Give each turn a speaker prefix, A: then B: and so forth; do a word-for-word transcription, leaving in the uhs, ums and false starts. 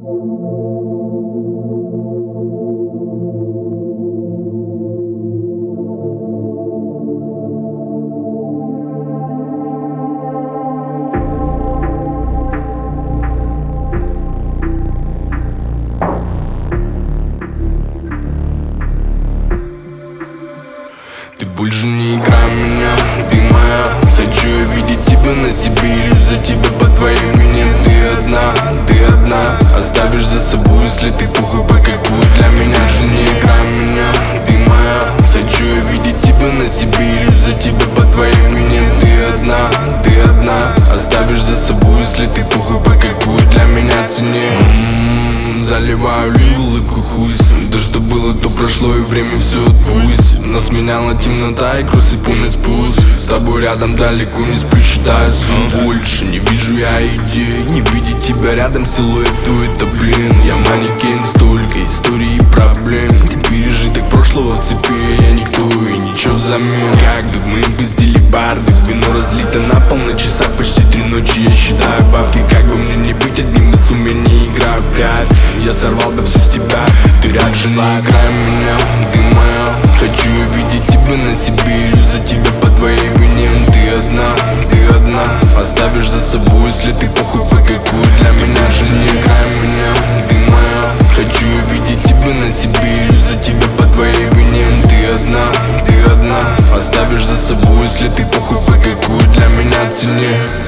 A: Ты больше не играй меня, ты моя. Хочу я видеть тебя на себе, лишь за тебя по твоей вине. Ты одна, ты одна, оставишь за собой, если ты похуй покакуй для меня. Же не играй меня, ты моя. Хочу я видеть тебя на себе, лишь за тебя по твоей вине. Ты одна, ты одна, оставишь за собой, если ты похуй покакуй для меня. Цене м-м-м, заливаю лишь улыбку хусь. То, что было, то прошло, и время все отпусть. Нас меняла темнота и груз и полный спуск. С тобой рядом далеко не сплю, считаю сон. Больше не вижу я идей, не видеть тебя рядом силуэту, это блин. Я манекен, столько историй и проблем. Ты пережиток прошлого в цепи, я никто и ничего взамен. Как мы пиздили барды, вино разлито на пол на часах, почти три ночи я считаю бабки. Как бы мне не быть одним из уме, не играю в прядь. Я сорвал да всю с тебя, ты рядом. Не играй меня, ты моя. Хочу я видеть тебя на себе, лишь за тебя по твоей вине. Ты одна, ты одна, оставишь за собой, если ты похуй покакуй для меня. Же не играй меня, ты моя. Хочу я видеть тебя на себе, лишь за тебя по твоей вине. Ты одна, ты одна, оставишь за собой, если ты похуй покакуй для меня. Цене.